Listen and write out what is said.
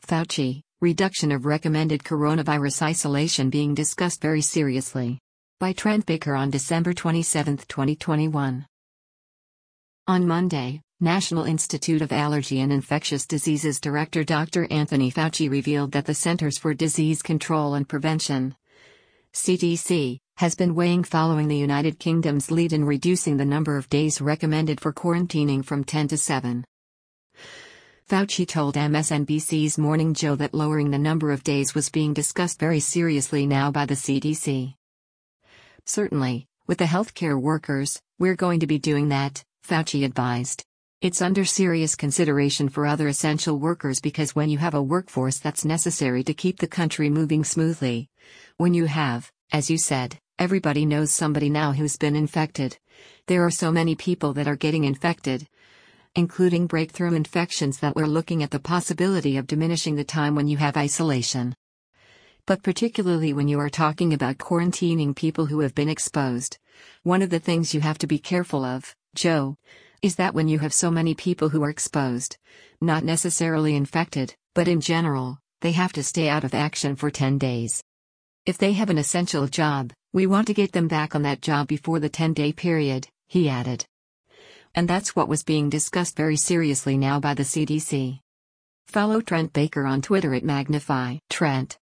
Fauci, reduction of recommended coronavirus isolation being discussed very seriously. By Trent Baker on December 27, 2021. On Monday, National Institute of Allergy and Infectious Diseases Director Dr. Anthony Fauci revealed that the Centers for Disease Control and Prevention (CDC) has been weighing following the United Kingdom's lead in reducing the number of days recommended for quarantining from 10 to 7. Fauci told MSNBC's Morning Joe that lowering the number of days was being discussed very seriously now by the CDC. Certainly, with the healthcare workers, we're going to be doing that, Fauci advised. It's under serious consideration for other essential workers because when you have a workforce that's necessary to keep the country moving smoothly, when you have, as you said, everybody knows somebody now who's been infected. There are so many people that are getting infected, including breakthrough infections, that we're looking at the possibility of diminishing the time when you have isolation. But particularly when you are talking about quarantining people who have been exposed, one of the things you have to be careful of, Joe, is that when you have so many people who are exposed, not necessarily infected, but in general, they have to stay out of action for 10 days. If they have an essential job, we want to get them back on that job before the 10-day period, he added. And that's what was being discussed very seriously now by the CDC. Follow Trent Baker on Twitter at Magnify Trent.